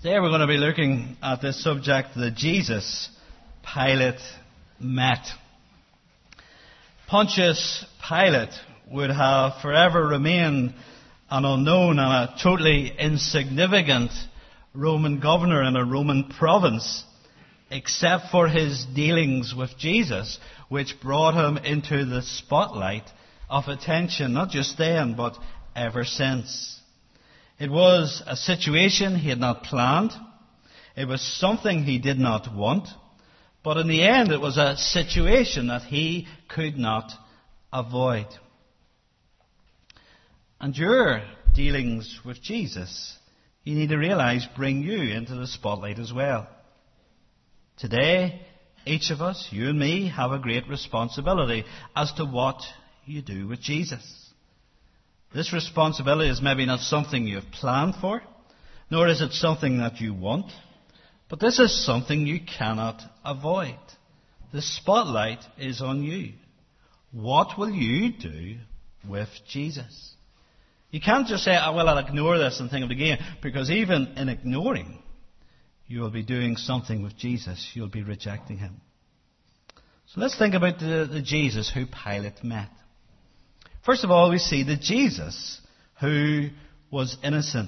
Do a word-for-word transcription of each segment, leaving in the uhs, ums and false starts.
Today we're going to be looking at this subject that Jesus Pilate met. Pontius Pilate would have forever remained an unknown and a totally insignificant Roman governor in a Roman province, except for his dealings with Jesus, which brought him into the spotlight of attention, not just then, but ever since. It was a situation he had not planned. It was something he did not want. But in the end, it was a situation that he could not avoid. And your dealings with Jesus, you need to realize, bring you into the spotlight as well. Today, each of us, you and me, have a great responsibility as to what you do with Jesus. This responsibility is maybe not something you have planned for, nor is it something that you want, but this is something you cannot avoid. The spotlight is on you. What will you do with Jesus? You can't just say, oh, well, I'll ignore this and think of it again, because even in ignoring, you will be doing something with Jesus. You'll be rejecting him. So let's think about the, the Jesus who Pilate met. First of all, we see the Jesus who was innocent.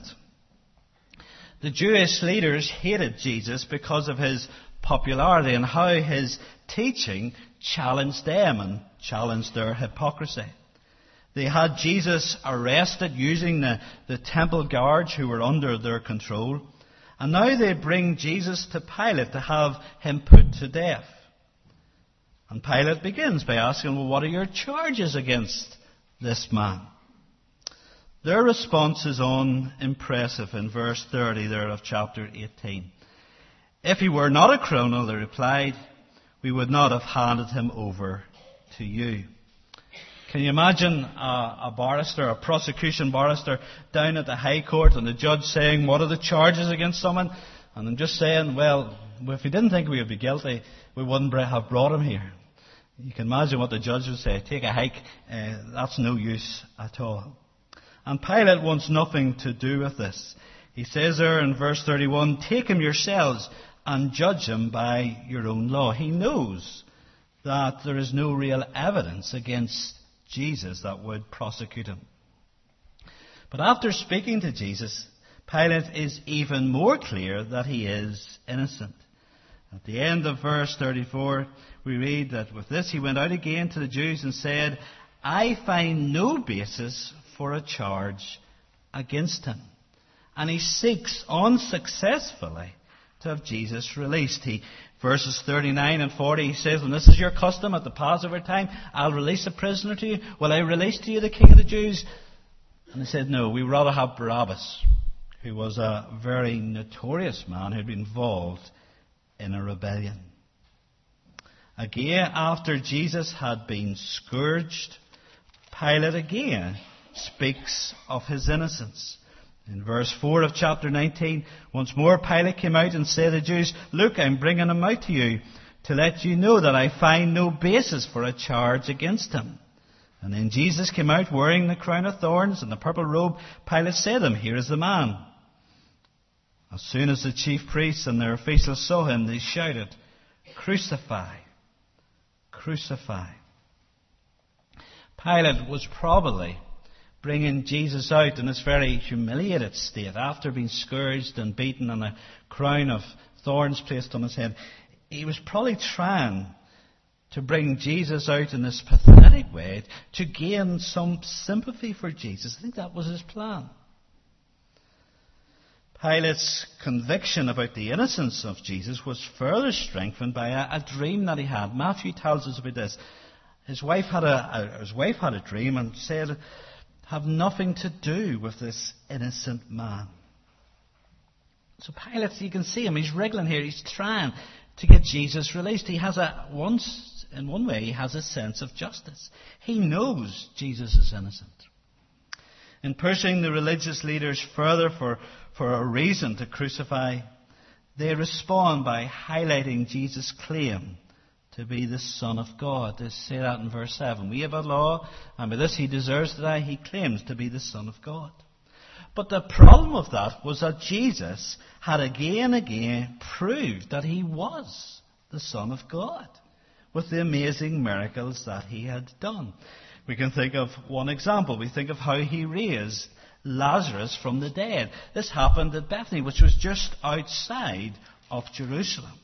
The Jewish leaders hated Jesus because of his popularity and how his teaching challenged them and challenged their hypocrisy. They had Jesus arrested using the, the temple guards who were under their control. And now they bring Jesus to Pilate to have him put to death. And Pilate begins by asking, well, what are your charges against this man? Their response is unimpressive in verse thirty there of chapter eighteen. If he were not a criminal, they replied, we would not have handed him over to you. Can you imagine a, a barrister, a prosecution barrister, down at the High Court and the judge saying, what are the charges against someone? And I'm just saying, well, if we didn't think we would be guilty, we wouldn't have brought him here. You can imagine what the judge would say. Take a hike. Uh, that's no use at all. And Pilate wants nothing to do with this. He says there in verse thirty-one, take him yourselves and judge him by your own law. He knows that there is no real evidence against Jesus that would prosecute him. But after speaking to Jesus, Pilate is even more clear that he is innocent. At the end of verse thirty-four, we read that with this he went out again to the Jews and said, I find no basis for a charge against him. And he seeks unsuccessfully to have Jesus released. He, verses thirty-nine and forty, he says, when this is your custom at the Passover time, I'll release a prisoner to you. Will I release to you the King of the Jews? And he said, no, we'd rather have Barabbas, who was a very notorious man who had been involved in a rebellion. Again, after Jesus had been scourged, Pilate again speaks of his innocence. In verse four of chapter nineteen, once more Pilate came out and said to the Jews, look, I'm bringing him out to you to let you know that I find no basis for a charge against him. And then Jesus came out wearing the crown of thorns and the purple robe. Pilate said to him, here is the man. As soon as the chief priests and their officials saw him, they shouted, crucify, crucify. Pilate was probably bringing Jesus out in this very humiliated state after being scourged and beaten and a crown of thorns placed on his head. He was probably trying to bring Jesus out in this pathetic way to gain some sympathy for Jesus. I think that was his plan. Pilate's conviction about the innocence of Jesus was further strengthened by a, a dream that he had. Matthew tells us about this. His wife had a, a his wife had a dream and said, have nothing to do with this innocent man. So Pilate, you can see him, he's wriggling here, he's trying to get Jesus released. He has a, once, in one way, he has a sense of justice. He knows Jesus is innocent. In pushing the religious leaders further for, for a reason to crucify, they respond by highlighting Jesus' claim to be the Son of God. They say that in verse seven. We have a law, and by this he deserves to die. He claims to be the Son of God. But the problem with that was that Jesus had again and again proved that he was the Son of God with the amazing miracles that he had done. We can think of one example. We think of how he raised Lazarus from the dead. This happened at Bethany, which was just outside of Jerusalem.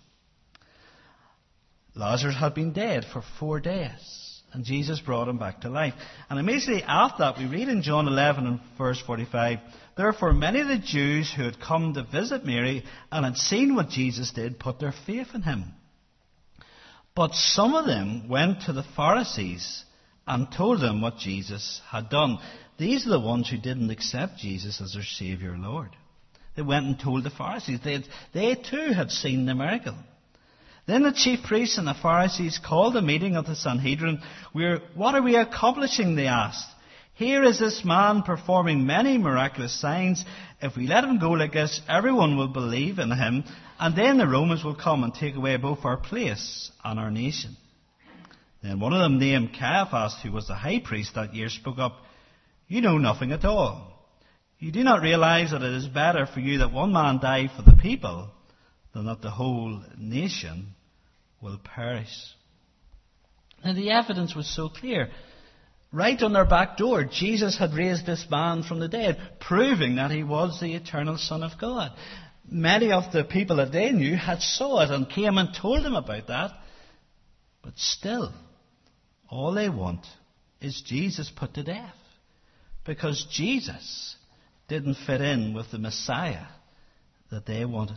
Lazarus had been dead for four days, and Jesus brought him back to life. And immediately after that, we read in John eleven and verse forty-five, therefore many of the Jews who had come to visit Mary and had seen what Jesus did put their faith in him. But some of them went to the Pharisees and told them what Jesus had done. These are the ones who didn't accept Jesus as their Saviour Lord. They went and told the Pharisees. They, had, they too had seen the miracle. Then the chief priests and the Pharisees called a meeting of the Sanhedrin. We're, what are we accomplishing? They asked. Here is this man performing many miraculous signs. If we let him go like this, everyone will believe in him, and then the Romans will come and take away both our place and our nation. Then one of them, named Caiaphas, who was the high priest that year, spoke up. You know nothing at all. You do not realize that it is better for you that one man die for the people than that the whole nation will perish. Now the evidence was so clear. Right on their back door, Jesus had raised this man from the dead, proving that he was the eternal Son of God. Many of the people that they knew had saw it and came and told them about that. But still, all they want is Jesus put to death. Because Jesus didn't fit in with the Messiah that they wanted.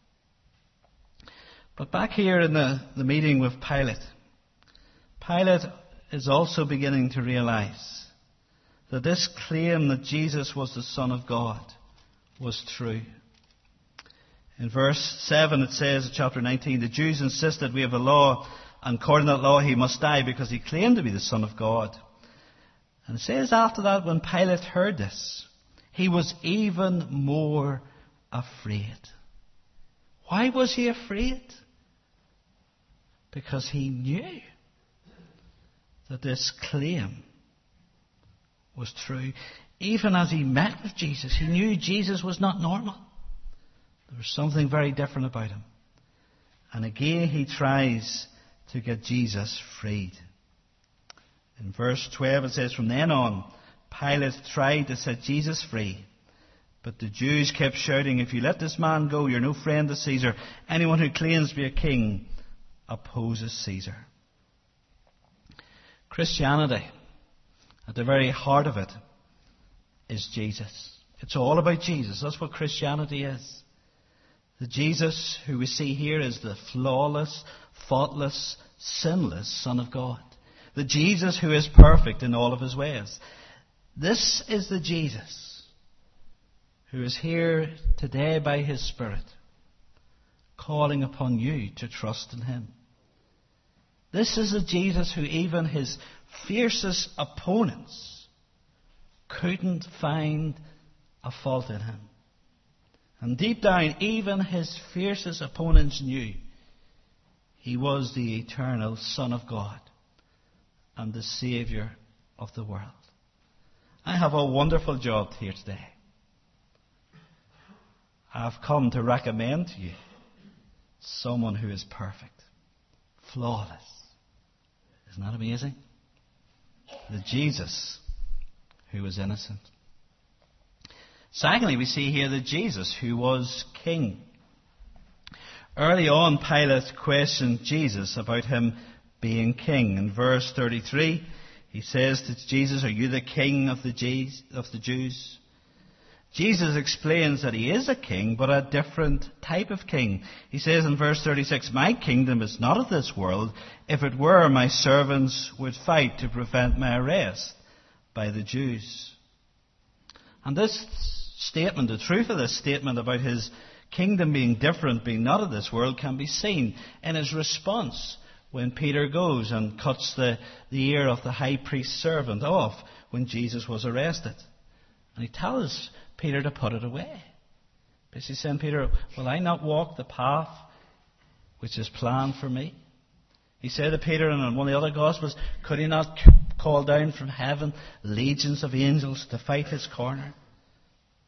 But back here in the, the meeting with Pilate, Pilate is also beginning to realize that this claim that Jesus was the Son of God was true. In verse seven it says, in chapter nineteen, the Jews insisted we have a law, and according to that law he must die because he claimed to be the Son of God. And it says after that, when Pilate heard this, he was even more afraid. Why was he afraid? Because he knew that this claim was true. Even as he met with Jesus, he knew Jesus was not normal. There was something very different about him. And again he tries to get Jesus freed. In verse twelve it says, from then on, Pilate tried to set Jesus free. But the Jews kept shouting, if you let this man go, you're no friend to Caesar. Anyone who claims to be a king opposes Caesar. Christianity, at the very heart of it, is Jesus. It's all about Jesus. That's what Christianity is. The Jesus who we see here is the flawless, faultless, sinless Son of God. The Jesus who is perfect in all of his ways. This is the Jesus who is here today by his Spirit, calling upon you to trust in him. This is the Jesus who even his fiercest opponents couldn't find a fault in him. And deep down, even his fiercest opponents knew he was the eternal Son of God and the Saviour of the world. I have a wonderful job here today. I've come to recommend to you someone who is perfect, flawless. Isn't that amazing? The Jesus who was innocent. Secondly, we see here the Jesus who was king. Early on, Pilate questioned Jesus about him being king. In verse thirty-three, he says to Jesus, are you the king of the Jews? Jesus explains that he is a king, but a different type of king. He says in verse thirty-six, my kingdom is not of this world. If it were, my servants would fight to prevent my arrest by the Jews. And this statement, the truth of this statement about his kingdom being different, being not of this world, can be seen in his response when Peter goes and cuts the, the ear of the high priest's servant off when Jesus was arrested. And he tells Peter to put it away. Basically saying, Peter, will I not walk the path which is planned for me? He said to Peter in one of the other Gospels, could he not call down from heaven legions of angels to fight his corner?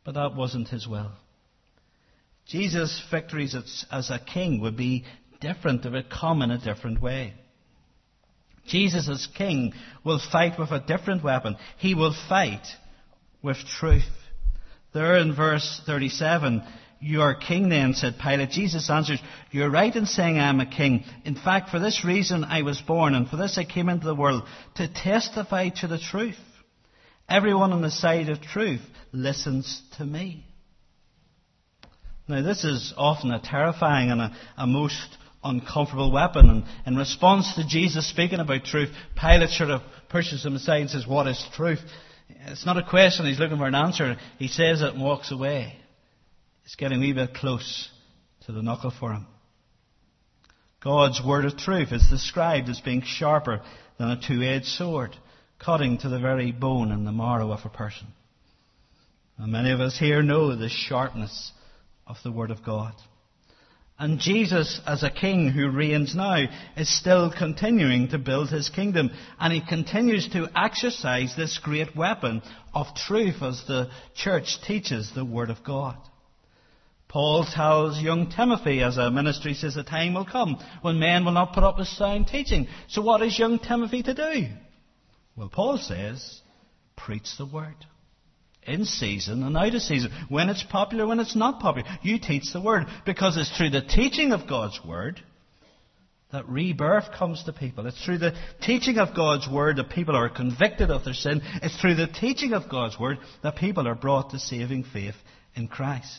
But that wasn't his will. Jesus' victories as, as a king would be different. They would come in a different way. Jesus as king will fight with a different weapon. He will fight with truth. There in verse thirty-seven, "You are king then," said Pilate. Jesus answers, "You are right in saying I am a king. In fact, for this reason I was born, and for this I came into the world, to testify to the truth. Everyone on the side of truth listens to me." Now, this is often a terrifying and a, a most uncomfortable weapon. And in response to Jesus speaking about truth, Pilate sort of pushes him aside and says, "What is truth?" It's not a question. He's looking for an answer. He says it and walks away. It's getting a wee bit close to the knuckle for him. God's word of truth is described as being sharper than a two-edged sword, cutting to the very bone and the marrow of a person. And many of us here know the sharpness of the Word of God. And Jesus, as a king who reigns now, is still continuing to build his kingdom. And he continues to exercise this great weapon of truth as the church teaches the Word of God. Paul tells young Timothy as a ministry, says the time will come when men will not put up with sound teaching. So what is young Timothy to do? Well, Paul says, preach the Word. In season and out of season. When it's popular, when it's not popular. You teach the Word. Because it's through the teaching of God's Word that rebirth comes to people. It's through the teaching of God's Word that people are convicted of their sin. It's through the teaching of God's Word that people are brought to saving faith in Christ.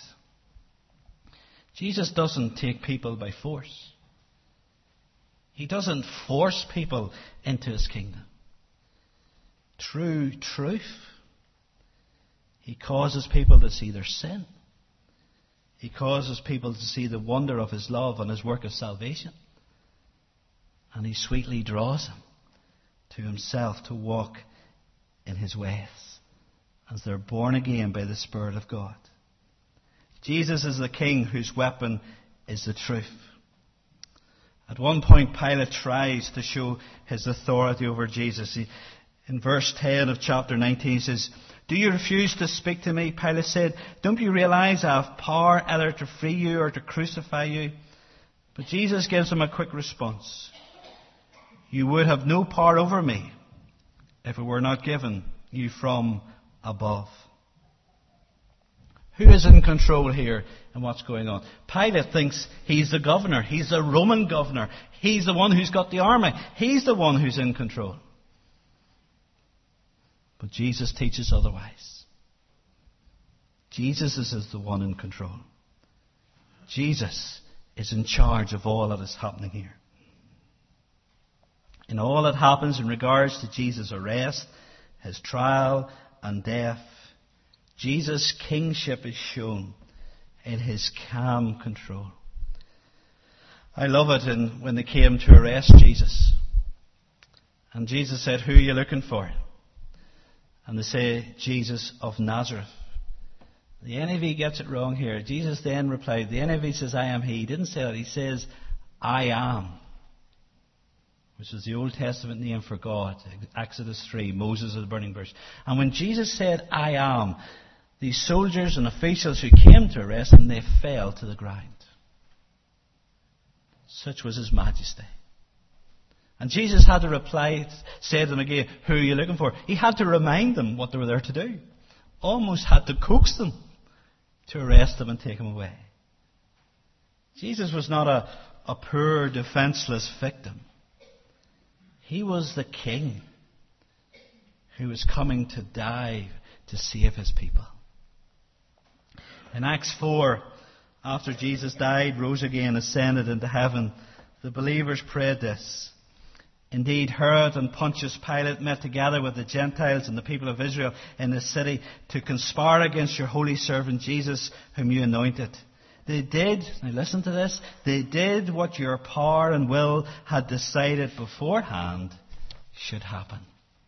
Jesus doesn't take people by force. He doesn't force people into his kingdom. True truth. He causes people to see their sin. He causes people to see the wonder of his love and his work of salvation. And he sweetly draws them to himself to walk in his ways as they're born again by the Spirit of God. Jesus is the king whose weapon is the truth. At one point, Pilate tries to show his authority over Jesus. He, in verse ten of chapter nineteen, he says, "Do you refuse to speak to me?" Pilate said. "Don't you realize I have power either to free you or to crucify you?" But Jesus gives him a quick response. "You would have no power over me if it were not given you from above." Who is in control here and what's going on? Pilate thinks he's the governor. He's the Roman governor. He's the one who's got the army. He's the one who's in control. But Jesus teaches otherwise. Jesus is the one in control. Jesus is in charge of all that is happening here. In all that happens in regards to Jesus' arrest, his trial and death, Jesus' kingship is shown in his calm control. I love it in, when they came to arrest Jesus. And Jesus said, "Who are you looking for?" And they say, "Jesus of Nazareth." The N I V gets it wrong here. Jesus then replied, the N I V says, "I am he." He didn't say that. He says, "I am," which is the Old Testament name for God. Exodus three, Moses at the burning bush. And when Jesus said, "I am," these soldiers and officials who came to arrest him, they fell to the ground. Such was his majesty. And Jesus had to reply, say to them again, "Who are you looking for?" He had to remind them what they were there to do. Almost had to coax them to arrest them and take them away. Jesus was not a, a poor, defenseless victim. He was the king who was coming to die to save his people. In Acts four, after Jesus died, rose again, ascended into heaven, the believers prayed this. Indeed, Herod and Pontius Pilate met together with the Gentiles and the people of Israel in the city to conspire against your holy servant Jesus, whom you anointed. They did, now listen to this, they did what your power and will had decided beforehand should happen.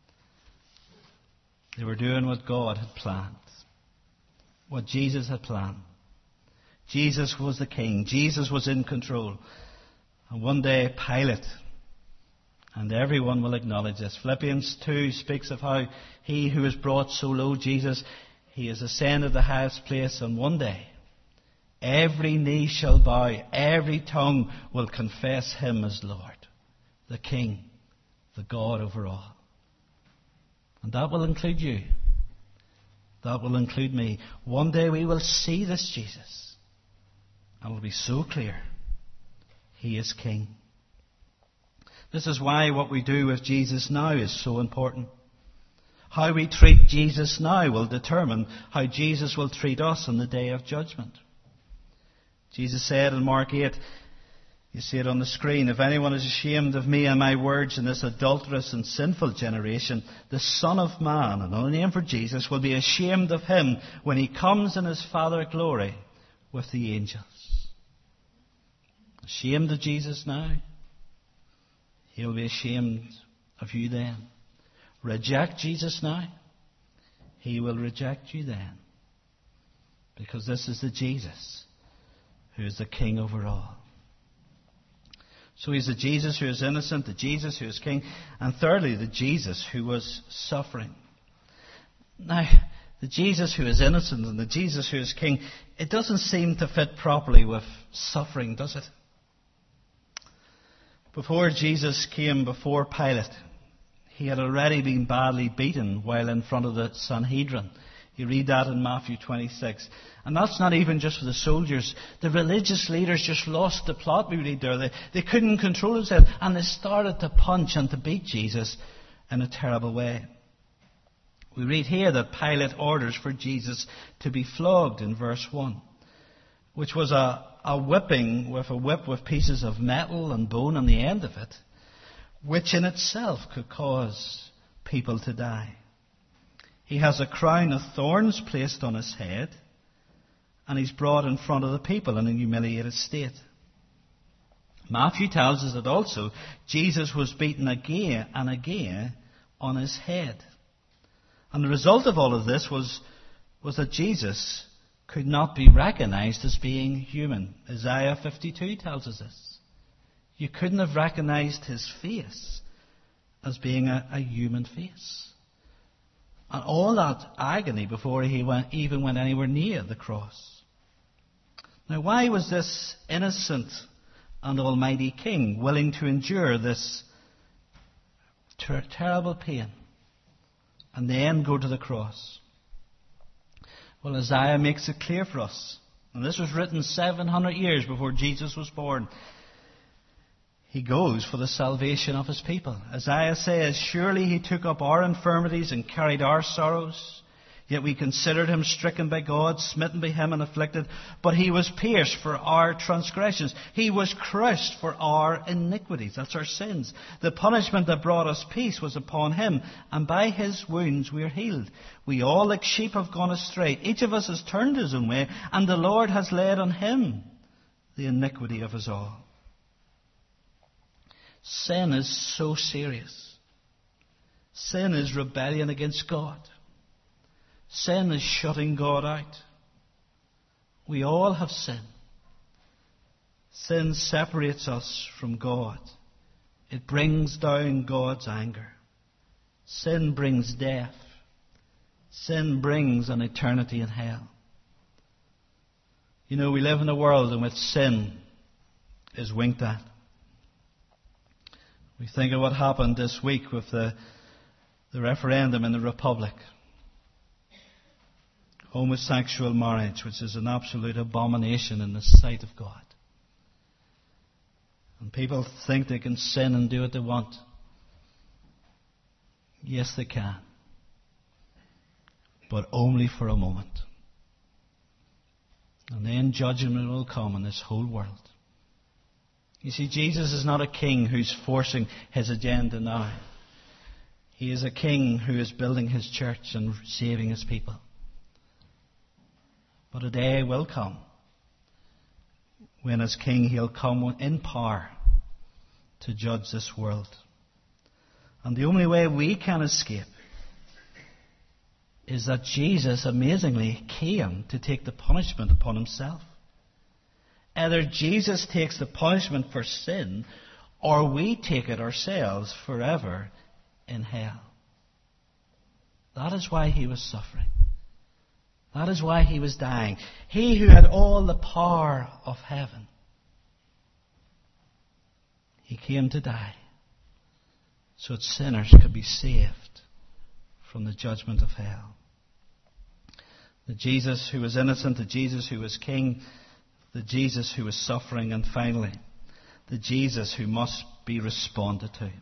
They were doing what God had planned, what Jesus had planned. Jesus was the king. Jesus was in control. And one day, Pilate, and everyone will acknowledge this. Philippians two speaks of how he who was brought so low, Jesus, He has ascended the highest place, and one day every knee shall bow, every tongue will confess him as Lord, the King, the God over all. And that will include you. That will include me. One day we will see this Jesus, and it will be so clear. He is King. This is why what we do with Jesus now is so important. How we treat Jesus now will determine how Jesus will treat us on the day of judgment. Jesus said in Mark eight, you see it on the screen, if anyone is ashamed of me and my words in this adulterous and sinful generation, the Son of Man, another name for Jesus, will be ashamed of him when he comes in his Father's glory with the angels. Ashamed of Jesus now? He'll be ashamed of you then. Reject Jesus now? He will reject you then. Because this is the Jesus who is the King over all. So he's the Jesus who is innocent, the Jesus who is King, and thirdly, the Jesus who was suffering. Now, the Jesus who is innocent and the Jesus who is King, it doesn't seem to fit properly with suffering, does it? Before Jesus came before Pilate, he had already been badly beaten while in front of the Sanhedrin. You read that in Matthew twenty-six. And that's not even just for the soldiers. The religious leaders just lost the plot, we read there. They, they couldn't control themselves, and they started to punch and to beat Jesus in a terrible way. We read here that Pilate orders for Jesus to be flogged in verse one, which was a, a whipping with a whip with pieces of metal and bone on the end of it, which in itself could cause people to die. He has a crown of thorns placed on his head, and he's brought in front of the people in a humiliated state. Matthew tells us that also Jesus was beaten again and again on his head. And the result of all of this was, was that Jesus could not be recognized as being human. Isaiah fifty-two tells us this. You couldn't have recognized his face as being a, a human face. And all that agony before he went, even went anywhere near the cross. Now, why was this innocent and almighty King willing to endure this ter- terrible pain and then go to the cross? Well, Isaiah makes it clear for us. And this was written seven hundred years before Jesus was born. He goes for the salvation of his people. Isaiah says, surely he took up our infirmities and carried our sorrows. Yet we considered him stricken by God, smitten by him and afflicted. But he was pierced for our transgressions. He was crushed for our iniquities. That's our sins. The punishment that brought us peace was upon him, and by his wounds we are healed. We all like sheep have gone astray. Each of us has turned his own way, and the Lord has laid on him the iniquity of us all. Sin is so serious. Sin is rebellion against God. Sin is shutting God out. We all have sin. Sin separates us from God. It brings down God's anger. Sin brings death. Sin brings an eternity in hell. You know, we live in a world in which sin is winked at. We think of what happened this week with the, the referendum in the Republic. Homosexual marriage, which is an absolute abomination in the sight of God. And people think they can sin and do what they want. Yes, they can. But only for a moment. And then judgment will come on this whole world. You see, Jesus is not a king who's forcing his agenda now. He is a king who is building his church and saving his people. But a day will come when as king he'll come in power to judge this world. And the only way we can escape is that Jesus amazingly came to take the punishment upon himself. Either Jesus takes the punishment for sin, or we take it ourselves forever in hell. That is why he was suffering. That is why he was dying. He who had all the power of heaven. He came to die so that sinners could be saved from the judgment of hell. The Jesus who was innocent, the Jesus who was king, the Jesus who was suffering, and finally, the Jesus who must be responded to.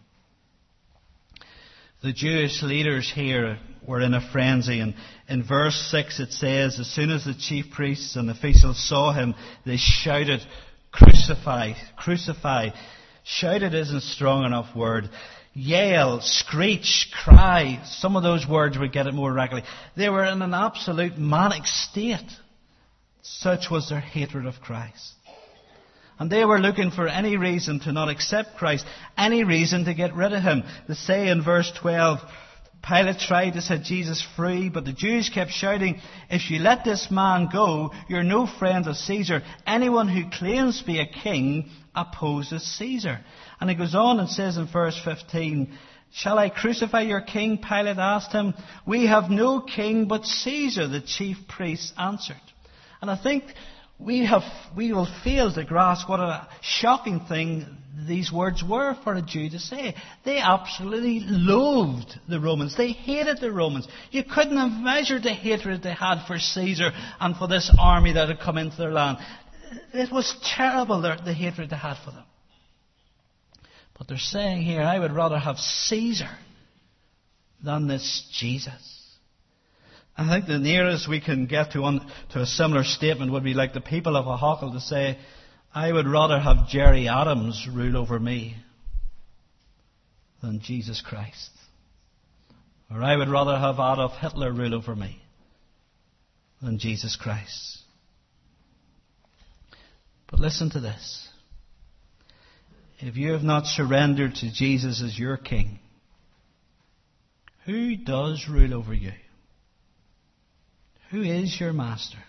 The Jewish leaders here were in a frenzy, and in verse six it says, as soon as the chief priests and officials saw him, they shouted, "Crucify, crucify." Shouted isn't a strong enough word. Yell, screech, cry. Some of those words would get it more regularly. They were in an absolute manic state. Such was their hatred of Christ. And they were looking for any reason to not accept Christ, any reason to get rid of him. They say in verse twelve, Pilate tried to set Jesus free, but the Jews kept shouting, "If you let this man go, you're no friend of Caesar. Anyone who claims to be a king opposes Caesar." And he goes on and says in verse fifteen, "Shall I crucify your king?" Pilate asked him. "We have no king but Caesar," the chief priests answered. And I think we have, we will fail to grasp what a shocking thing these words were for a Jew to say. They absolutely loathed the Romans. They hated the Romans. You couldn't have measured the hatred they had for Caesar and for this army that had come into their land. It was terrible, the, the hatred they had for them. But they're saying here, I would rather have Caesar than this Jesus. I think the nearest we can get to, one, to a similar statement would be like the people of Aughackel to say, I would rather have Jerry Adams rule over me than Jesus Christ. Or I would rather have Adolf Hitler rule over me than Jesus Christ. But listen to this. If you have not surrendered to Jesus as your king, who does rule over you? Who is your master?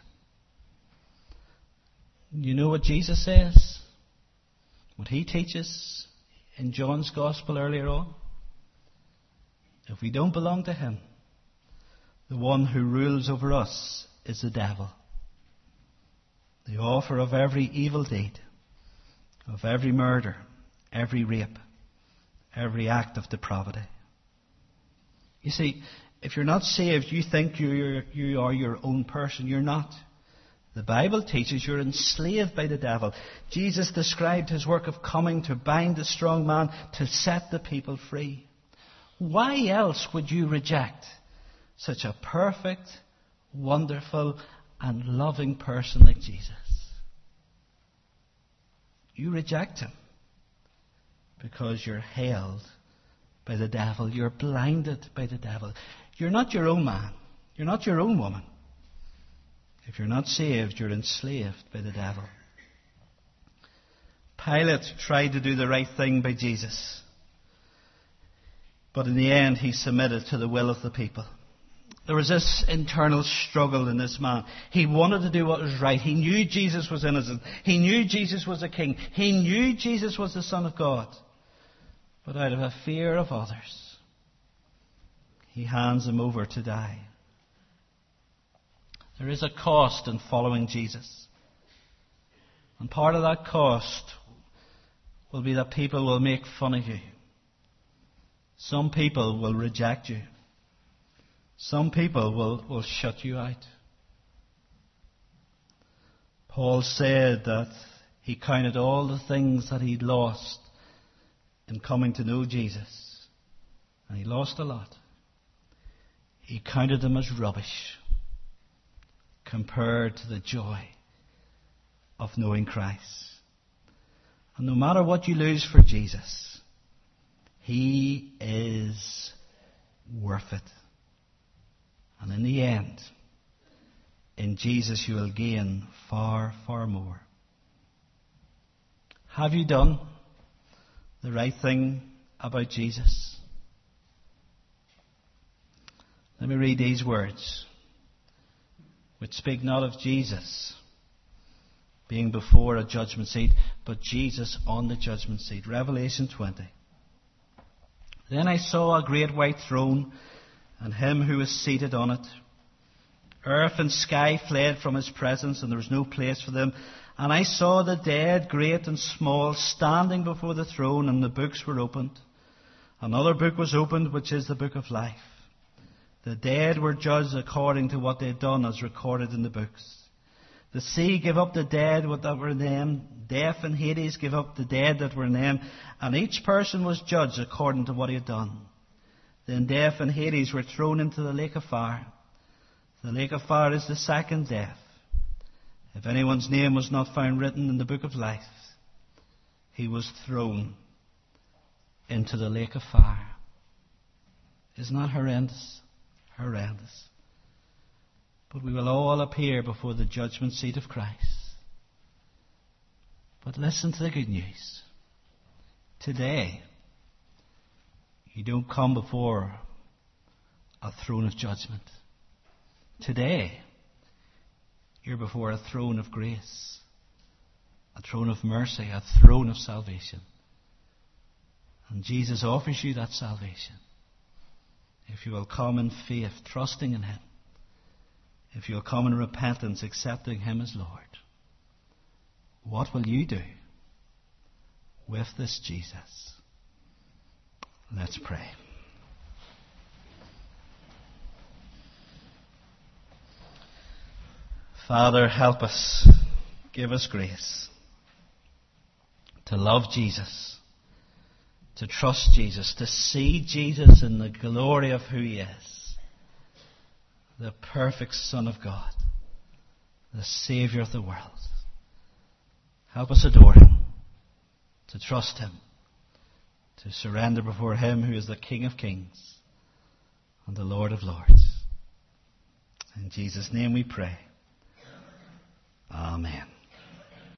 You know what Jesus says? What he teaches in John's Gospel earlier on? If we don't belong to him, the one who rules over us is the devil. The author of every evil deed, of every murder, every rape, every act of depravity. You see, if you're not saved, you think you're, you are your own person. You're not. The Bible teaches you're enslaved by the devil. Jesus described his work of coming to bind the strong man, to set the people free. Why else would you reject such a perfect, wonderful, and loving person like Jesus? You reject him because you're held by the devil. You're blinded by the devil. You're not your own man. You're not your own woman. If you're not saved, you're enslaved by the devil. Pilate tried to do the right thing by Jesus. But in the end, he submitted to the will of the people. There was this internal struggle in this man. He wanted to do what was right. He knew Jesus was innocent. He knew Jesus was a king. He knew Jesus was the Son of God. But out of a fear of others, he hands him over to die. There is a cost in following Jesus. And part of that cost will be that people will make fun of you. Some people will reject you. Some people will, will shut you out. Paul said that he counted all the things that he'd lost in coming to know Jesus. And he lost a lot. He counted them as rubbish compared to the joy of knowing Christ. And no matter what you lose for Jesus, he is worth it. And in the end, in Jesus you will gain far, far more. Have you done the right thing about Jesus? Let me read these words, which speak not of Jesus being before a judgment seat, but Jesus on the judgment seat. Revelation twenty. Then I saw a great white throne, and him who was seated on it. Earth and sky fled from his presence, and there was no place for them. And I saw the dead, great and small, standing before the throne, and the books were opened. Another book was opened, which is the book of life. The dead were judged according to what they had done, as recorded in the books. The sea gave up the dead that were in them. Death and Hades gave up the dead that were in them. And each person was judged according to what he had done. Then death and Hades were thrown into the lake of fire. The lake of fire is the second death. If anyone's name was not found written in the book of life, he was thrown into the lake of fire. Isn't that horrendous? Horrendous. But we will all appear before the judgment seat of Christ. But listen to the good news. Today, you don't come before a throne of judgment. Today, you're before a throne of grace, a throne of mercy, a throne of salvation. And Jesus offers you that salvation. If you will come in faith, trusting in him. If you'll come in repentance, accepting him as Lord. What will you do with this Jesus? Let's pray. Father, help us. Give us grace to love Jesus, to trust Jesus, to see Jesus in the glory of who he is, the perfect Son of God, the Saviour of the world. Help us adore him, to trust him, to surrender before him who is the King of kings and the Lord of lords. In Jesus' name we pray. Amen.